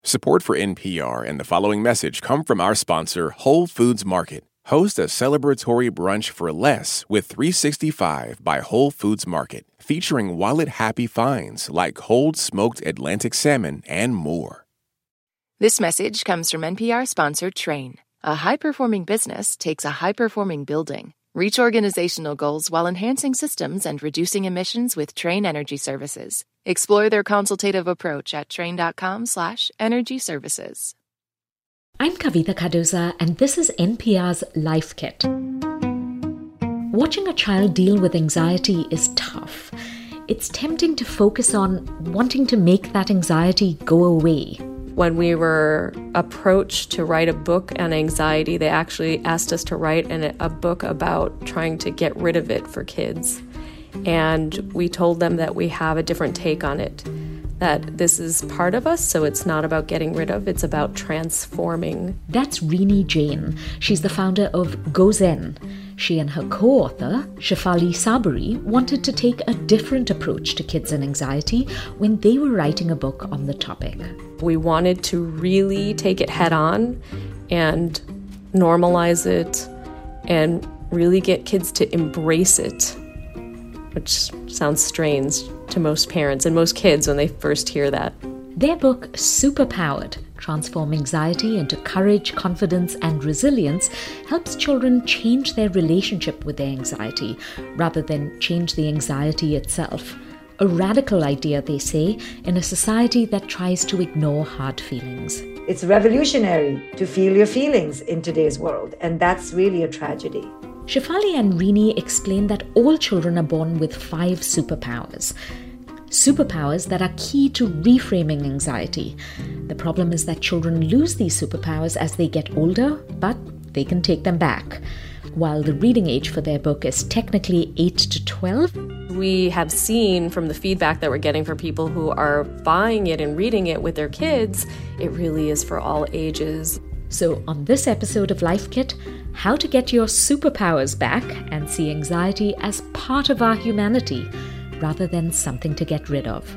Support for NPR and the following message come from our sponsor, Whole Foods Market. Host a celebratory brunch for less with 365 by Whole Foods Market, featuring wallet-happy finds like cold smoked Atlantic salmon and more. This message comes from NPR-sponsored Trane. A high-performing business takes a high-performing building. Reach organizational goals while enhancing systems and reducing emissions with Trane Energy Services. Explore their consultative approach at trane.com/energy services. I'm Kavita Cardoza, and this is NPR's Life Kit. Watching a child deal with anxiety is tough. It's tempting to focus on wanting to make that anxiety go away. When we were approached to write a book on anxiety, they actually asked us to write a book about trying to get rid of it for kids. And we told them that we have a different take on it, that this is part of us, so it's not about getting rid of, it's about transforming. That's Rini Jain. She's the founder of Go Zen. She and her co-author, Shefali Sabari, wanted to take a different approach to kids and anxiety when they were writing a book on the topic. We wanted to really take it head on and normalize it and really get kids to embrace it, which sounds strange to most parents and most kids when they first hear that. Their book, Superpowered, Transform Anxiety into Courage, Confidence, and Resilience, helps children change their relationship with their anxiety rather than change the anxiety itself. A radical idea, they say, in a society that tries to ignore hard feelings. It's revolutionary to feel your feelings in today's world, and that's really a tragedy. Shefali and Rini explain that all children are born with 5 superpowers. Superpowers that are key to reframing anxiety. The problem is that children lose these superpowers as they get older, but they can take them back. While the reading age for their book is technically 8 to 12. We have seen from the feedback that we're getting from people who are buying it and reading it with their kids, it really is for all ages. So on this episode of Life Kit, how to get your superpowers back and see anxiety as part of our humanity, rather than something to get rid of.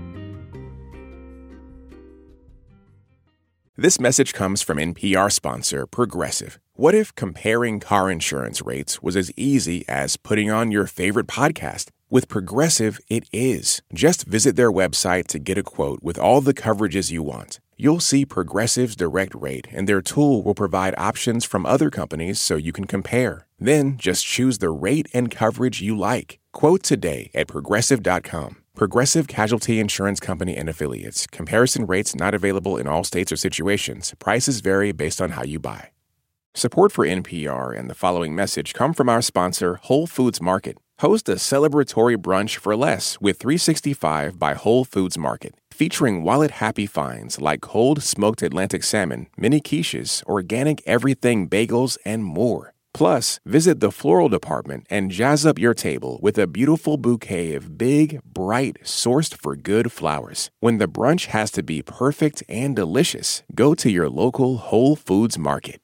This message comes from NPR sponsor Progressive. What if comparing car insurance rates was as easy as putting on your favorite podcast? With Progressive, it is. Just visit their website to get a quote with all the coverages you want. You'll see Progressive's direct rate, and their tool will provide options from other companies so you can compare. Then just choose the rate and coverage you like. Quote today at Progressive.com. Progressive Casualty Insurance Company and Affiliates. Comparison rates not available in all states or situations. Prices vary based on how you buy. Support for NPR and the following message come from our sponsor, Whole Foods Market. Host a celebratory brunch for less with 365 by Whole Foods Market, featuring wallet-happy finds like cold smoked Atlantic salmon, mini quiches, organic everything bagels, and more. Plus, visit the floral department and jazz up your table with a beautiful bouquet of big, bright, sourced-for-good flowers. When the brunch has to be perfect and delicious, go to your local Whole Foods Market.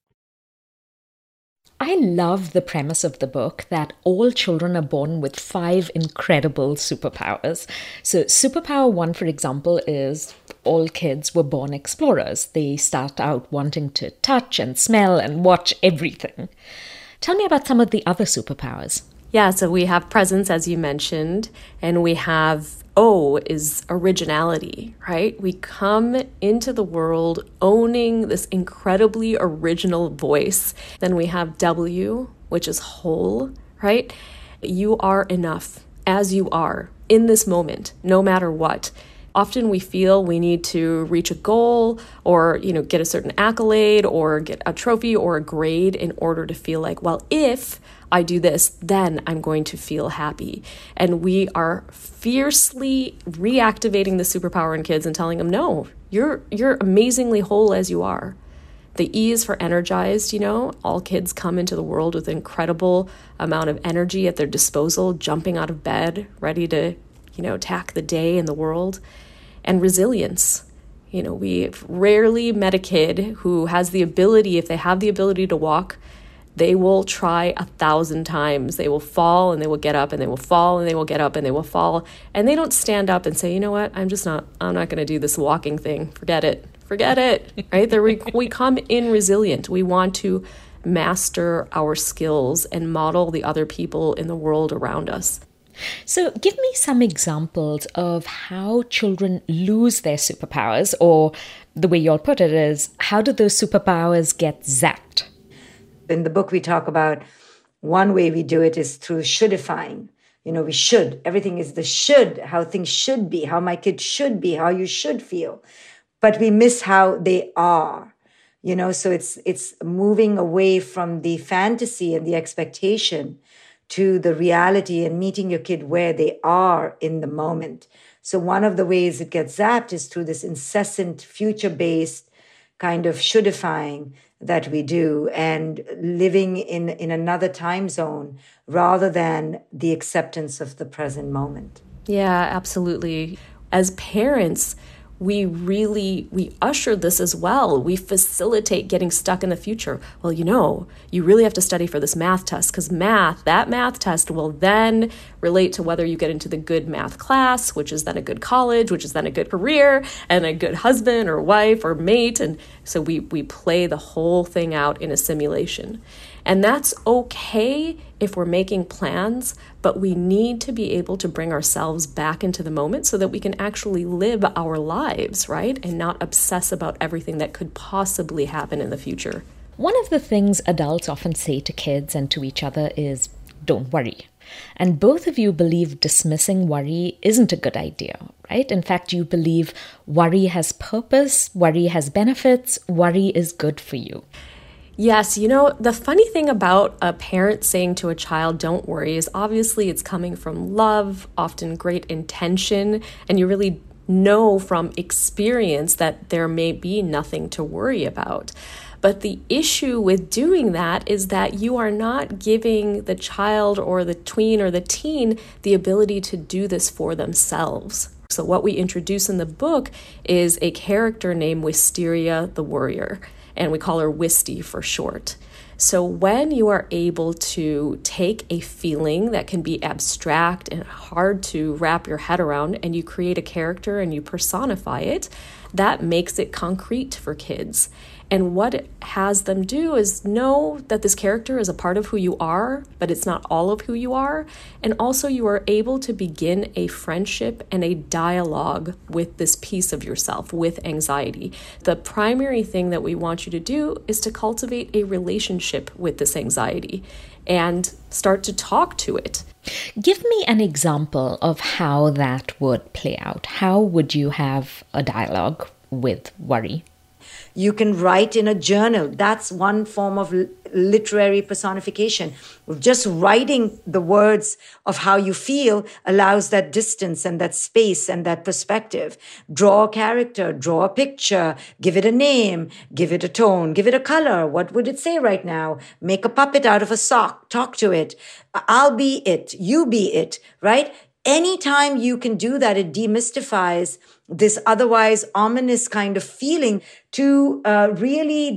I love the premise of the book that all children are born with 5 incredible superpowers. So superpower 1, for example, is all kids were born explorers. They start out wanting to touch and smell and watch everything. Tell me about some of the other superpowers. Yeah, so we have presence, as you mentioned, and we have O is originality, right? We come into the world owning this incredibly original voice. Then we have W, which is whole, right? You are enough as you are in this moment, no matter what. Often we feel we need to reach a goal or, get a certain accolade or get a trophy or a grade in order to feel like, well, if I do this, then I'm going to feel happy. And we are fiercely reactivating the superpower in kids and telling them, no, you're amazingly whole as you are. The E is for energized, all kids come into the world with an incredible amount of energy at their disposal, jumping out of bed, ready to, attack the day and the world. And resilience. We rarely met a kid who has the ability, if they have the ability to walk, they will try 1,000 times. They will fall and they will get up and they will fall and they will get up and they will fall. And they don't stand up and say, you know what, I'm not going to do this walking thing. Forget it. forget it, right? We come in resilient. We want to master our skills and model the other people in the world around us. So give me some examples of how children lose their superpowers, or the way you'll put it is, how do those superpowers get zapped? In the book, we talk about one way we do it is through shouldifying. We should. Everything is the should, how things should be, how my kid should be, how you should feel. But we miss how they are. So it's moving away from the fantasy and the expectation to the reality and meeting your kid where they are in the moment. So one of the ways it gets zapped is through this incessant future-based kind of shouldifying that we do and living in another time zone rather than the acceptance of the present moment. Yeah, absolutely. As parents, we usher this as well. We facilitate getting stuck in the future. Well, you really have to study for this math test because that math test will then relate to whether you get into the good math class, which is then a good college, which is then a good career and a good husband or wife or mate. And so we play the whole thing out in a simulation. And that's okay if we're making plans, but we need to be able to bring ourselves back into the moment so that we can actually live our lives, right? And not obsess about everything that could possibly happen in the future. One of the things adults often say to kids and to each other is, don't worry. And both of you believe dismissing worry isn't a good idea, right? In fact, you believe worry has purpose, worry has benefits, worry is good for you. Yes, the funny thing about a parent saying to a child, don't worry, is obviously it's coming from love, often great intention, and you really know from experience that there may be nothing to worry about. But the issue with doing that is that you are not giving the child or the tween or the teen the ability to do this for themselves. So what we introduce in the book is a character named Wisteria the Worrier, and we call her Wisty for short. So when you are able to take a feeling that can be abstract and hard to wrap your head around, and you create a character and you personify it, that makes it concrete for kids. And what it has them do is know that this character is a part of who you are, but it's not all of who you are. And also you are able to begin a friendship and a dialogue with this piece of yourself, with anxiety. The primary thing that we want you to do is to cultivate a relationship with this anxiety and start to talk to it. Give me an example of how that would play out. How would you have a dialogue with worry? You can write in a journal. That's one form of literary personification. Just writing the words of how you feel allows that distance and that space and that perspective. Draw a character, draw a picture, give it a name, give it a tone, give it a color. What would it say right now? Make a puppet out of a sock, talk to it. I'll be it, you be it, right? Anytime you can do that, it demystifies this otherwise ominous kind of feeling to really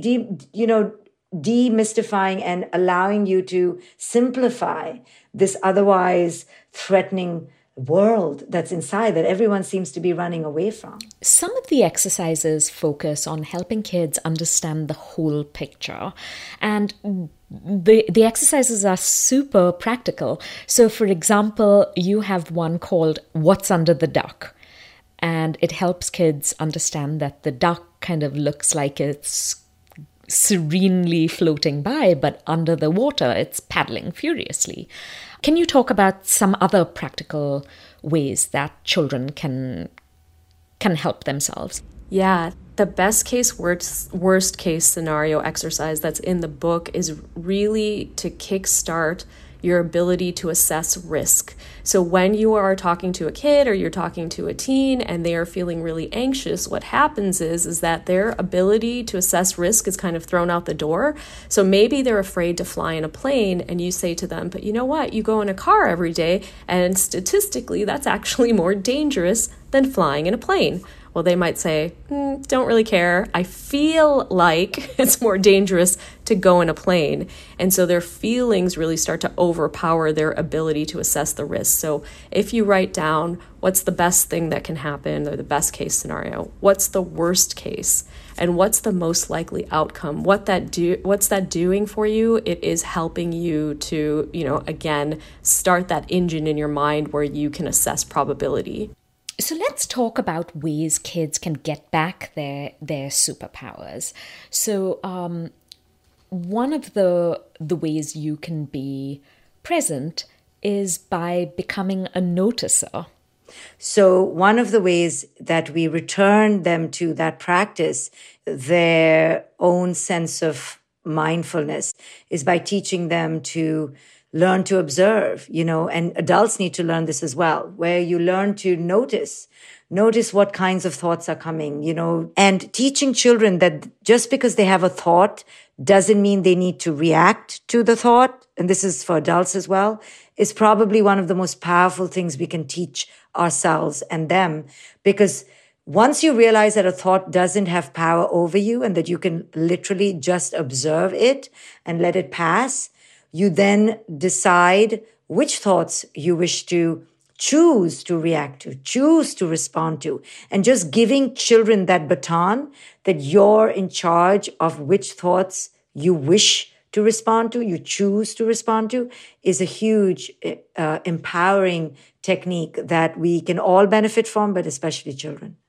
demystifying and allowing you to simplify this otherwise threatening world that's inside that everyone seems to be running away from. Some of the exercises focus on helping kids understand the whole picture, and the exercises are super practical. So, for example, you have one called What's Under the Duck, and it helps kids understand that the duck kind of looks like it's serenely floating by, but under the water, it's paddling furiously. Can you talk about some other practical ways that children can help themselves? Yeah, the best case, worst case scenario exercise that's in the book is really to kickstart your ability to assess risk. So when you are talking to a kid or you're talking to a teen and they are feeling really anxious, what happens is that their ability to assess risk is kind of thrown out the door. So maybe they're afraid to fly in a plane and you say to them, but you know what? You go in a car every day and statistically that's actually more dangerous than flying in a plane. Well, they might say, don't really care. I feel like it's more dangerous to go in a plane. And so their feelings really start to overpower their ability to assess the risk. So if you write down what's the best thing that can happen or the best case scenario, what's the worst case, And what's the most likely outcome? What's that doing for you? It is helping you to, again, start that engine in your mind where you can assess probability. So let's talk about ways kids can get back their superpowers. So one of the ways you can be present is by becoming a noticer. So one of the ways that we return them to that practice, their own sense of mindfulness, is by teaching them to learn to observe, and adults need to learn this as well, where you learn to notice what kinds of thoughts are coming, and teaching children that just because they have a thought doesn't mean they need to react to the thought. And this is for adults as well, is probably one of the most powerful things we can teach ourselves and them. Because once you realize that a thought doesn't have power over you and that you can literally just observe it and let it pass, you then decide which thoughts you wish to choose to react to, choose to respond to. And just giving children that baton that you're in charge of which thoughts you wish to respond to, you choose to respond to, is a huge empowering technique that we can all benefit from, but especially children.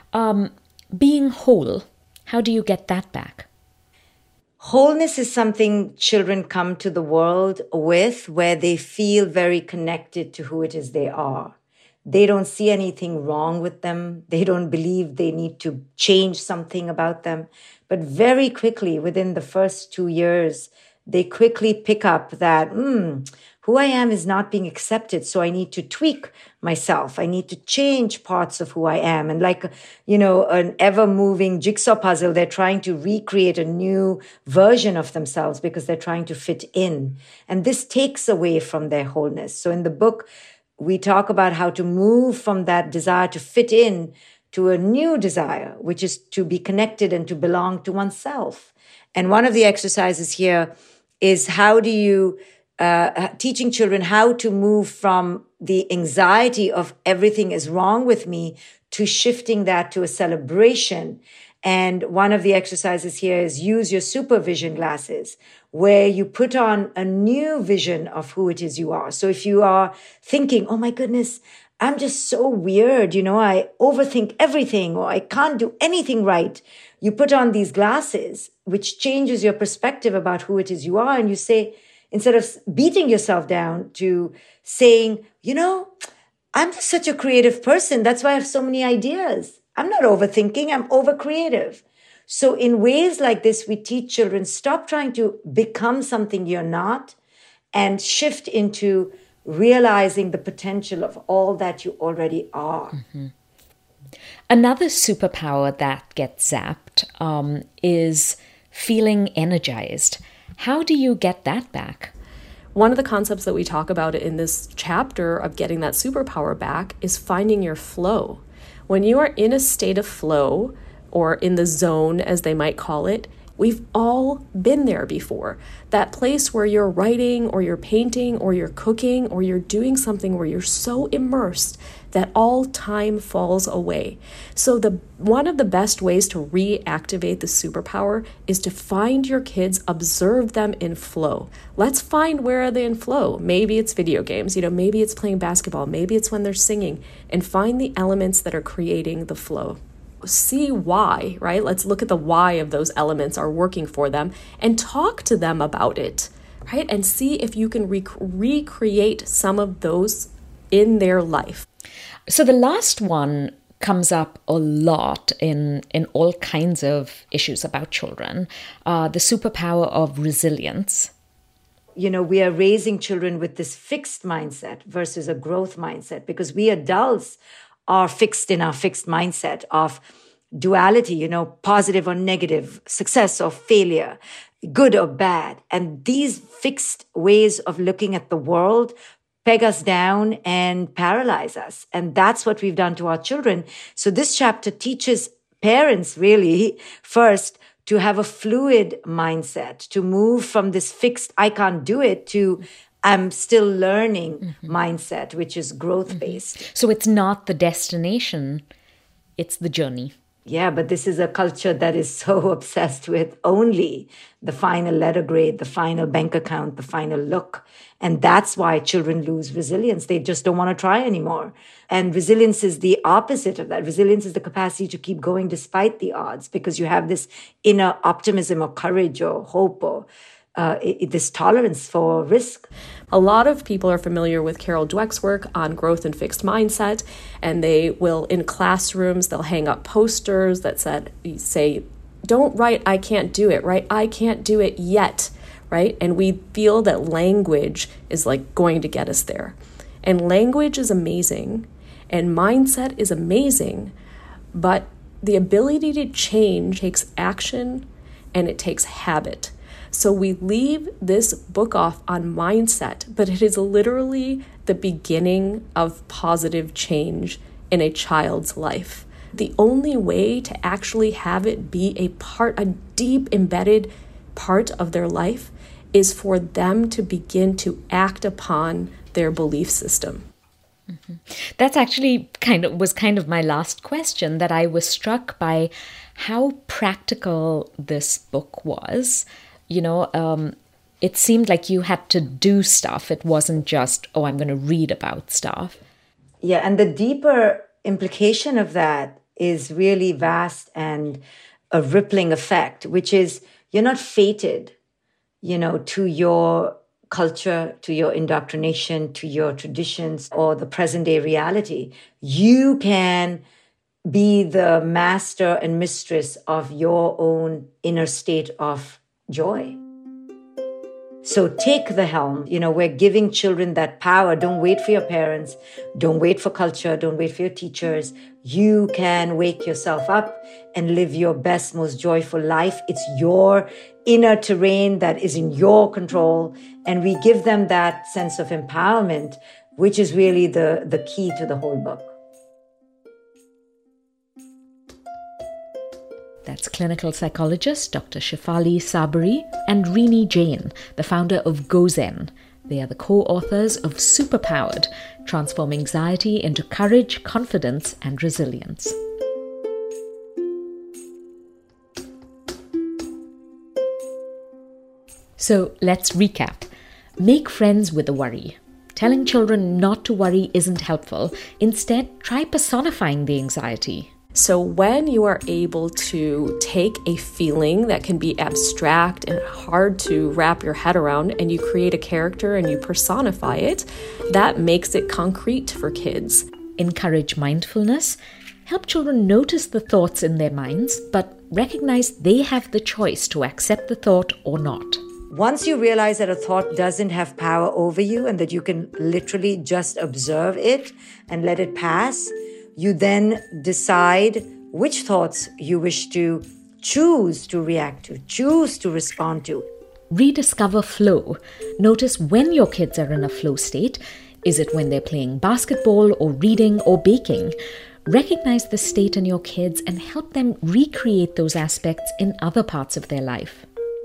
Being whole, how do you get that back? Wholeness is something children come to the world with, where they feel very connected to who it is they are. They don't see anything wrong with them. They don't believe they need to change something about them. But very quickly, within the first 2 years, they quickly pick up that, who I am is not being accepted, so I need to tweak myself. I need to change parts of who I am. And like, an ever-moving jigsaw puzzle, they're trying to recreate a new version of themselves because they're trying to fit in. And this takes away from their wholeness. So in the book, we talk about how to move from that desire to fit in to a new desire, which is to be connected and to belong to oneself. And one of the exercises here is how do you teaching children how to move from the anxiety of everything is wrong with me to shifting that to a celebration. And one of the exercises here is use your supervision glasses, where you put on a new vision of who it is you are. So if you are thinking, oh my goodness, I'm just so weird, I overthink everything, or I can't do anything right. You put on these glasses, which changes your perspective about who it is you are. And you say, instead of beating yourself down, to saying, I'm just such a creative person. That's why I have so many ideas. I'm not overthinking. I'm over creative. So in ways like this, we teach children, stop trying to become something you're not and shift into realizing the potential of all that you already are. Mm-hmm. Another superpower that gets zapped is feeling energized. How do you get that back? One of the concepts that we talk about in this chapter of getting that superpower back is finding your flow. When you are in a state of flow, or in the zone, as they might call it, we've all been there before. That place where you're writing or you're painting or you're cooking or you're doing something where you're so immersed that all time falls away. So one of the best ways to reactivate the superpower is to find your kids, observe them in flow. Let's find where are they in flow. Maybe it's video games, maybe it's playing basketball, maybe it's when they're singing, and find the elements that are creating the flow. See why, right? Let's look at the why of those elements are working for them and talk to them about it, right? And see if you can recreate some of those in their life. So the last one comes up a lot in all kinds of issues about children, the superpower of resilience. We are raising children with this fixed mindset versus a growth mindset, because we adults are fixed in our fixed mindset of duality, positive or negative, success or failure, good or bad. And these fixed ways of looking at the world peg us down and paralyze us. And that's what we've done to our children. So this chapter teaches parents really first to have a fluid mindset, to move from this fixed, I can't do it, to I'm still learning mindset, which is growth-based. So it's not the destination, it's the journey. Yeah, but this is a culture that is so obsessed with only the final letter grade, the final bank account, the final look. And that's why children lose resilience. They just don't want to try anymore. And resilience is the opposite of that. Resilience is the capacity to keep going despite the odds, because you have this inner optimism or courage or hope or this tolerance for risk. A lot of people are familiar with Carol Dweck's work on growth and fixed mindset, and they will, in classrooms, they'll hang up posters that say, don't write, I can't do it, right? I can't do it yet, right? And we feel that language is like going to get us there. And language is amazing, and mindset is amazing, but the ability to change takes action and it takes habit. So we leave this book off on mindset, but it is literally the beginning of positive change in a child's life. The only way to actually have it be a deep embedded part of their life is for them to begin to act upon their belief system. Mm-hmm. That's actually was kind of my last question, that I was struck by how practical this book was. It seemed like you had to do stuff. It wasn't just, I'm going to read about stuff. Yeah, and the deeper implication of that is really vast and a rippling effect, which is you're not fated, to your culture, to your indoctrination, to your traditions, or the present day reality. You can be the master and mistress of your own inner state of joy. So take the helm. We're giving children that power. Don't wait for your parents. Don't wait for culture. Don't wait for your teachers. You can wake yourself up and live your best, most joyful life. It's your inner terrain that is in your control. And we give them that sense of empowerment, which is really the key to the whole book. That's clinical psychologist Dr. Shefali Sabri and Rini Jain, the founder of GoZen. They are the co-authors of Superpowered, Transform Anxiety into Courage, Confidence, and Resilience. So let's recap. Make friends with the worry. Telling children not to worry isn't helpful. Instead, try personifying the anxiety. So when you are able to take a feeling that can be abstract and hard to wrap your head around, and you create a character and you personify it, that makes it concrete for kids. Encourage mindfulness. Help children notice the thoughts in their minds, but recognize they have the choice to accept the thought or not. Once you realize that a thought doesn't have power over you and that you can literally just observe it and let it pass, you then decide which thoughts you wish to choose to react to, choose to respond to. Rediscover flow. Notice when your kids are in a flow state. Is it when they're playing basketball or reading or baking? Recognize the state in your kids and help them recreate those aspects in other parts of their life.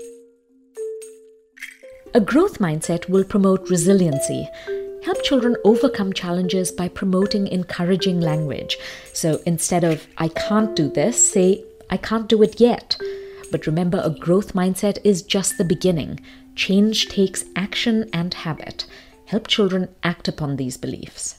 A growth mindset will promote resiliency. Help children overcome challenges by promoting encouraging language. So instead of, I can't do this, say, I can't do it yet. But remember, a growth mindset is just the beginning. Change takes action and habit. Help children act upon these beliefs.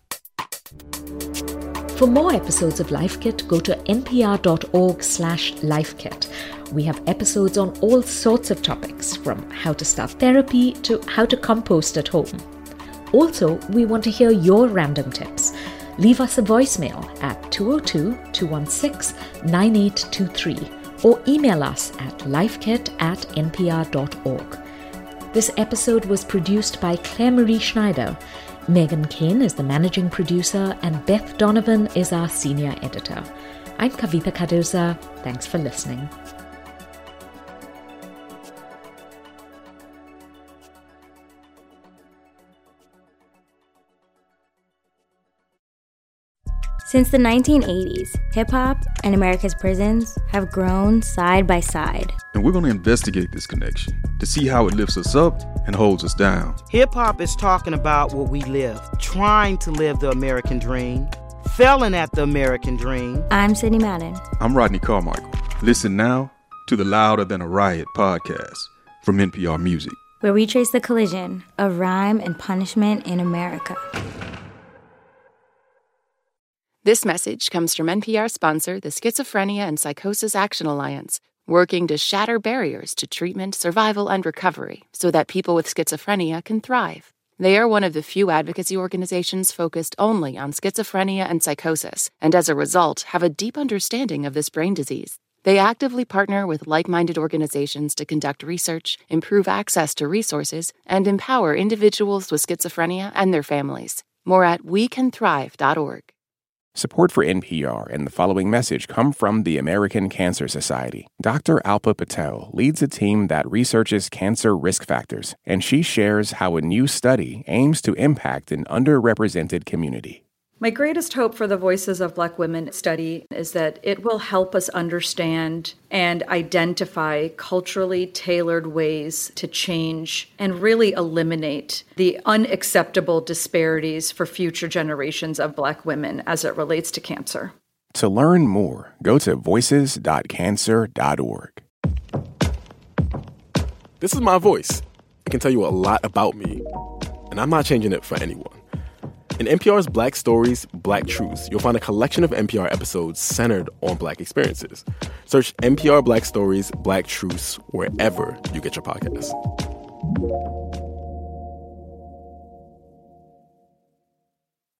For more episodes of Life Kit, go to npr.org/lifekit. We have episodes on all sorts of topics, from how to start therapy to how to compost at home. Also, we want to hear your random tips. Leave us a voicemail at 202-216-9823 or email us at lifekit@npr.org. This episode was produced by Claire Marie Schneider. Megan Kane is the managing producer and Beth Donovan is our senior editor. I'm Kavitha Cardoza. Thanks for listening. Since the 1980s, hip-hop and America's prisons have grown side by side. And we're going to investigate this connection to see how it lifts us up and holds us down. Hip-hop is talking about what we live, trying to live the American dream. failing at the American dream. I'm Sydney Madden. I'm Rodney Carmichael. Listen now to the Louder Than a Riot podcast from NPR Music, where we trace the collision of rhyme and punishment in America. This message comes from NPR sponsor, the Schizophrenia and Psychosis Action Alliance, working to shatter barriers to treatment, survival, and recovery so that people with schizophrenia can thrive. They are one of the few advocacy organizations focused only on schizophrenia and psychosis, and as a result, have a deep understanding of this brain disease. They actively partner with like-minded organizations to conduct research, improve access to resources, and empower individuals with schizophrenia and their families. More at wecanthrive.org. Support for NPR and the following message come from the American Cancer Society. Dr. Alpa Patel leads a team that researches cancer risk factors, and she shares how a new study aims to impact an underrepresented community. My greatest hope for the Voices of Black Women study is that it will help us understand and identify culturally tailored ways to change and really eliminate the unacceptable disparities for future generations of Black women as it relates to cancer. To learn more, go to voices.cancer.org. This is my voice. It can tell you a lot about me, and I'm not changing it for anyone. In NPR's Black Stories, Black Truths, you'll find a collection of NPR episodes centered on Black experiences. Search NPR Black Stories, Black Truths wherever you get your podcasts.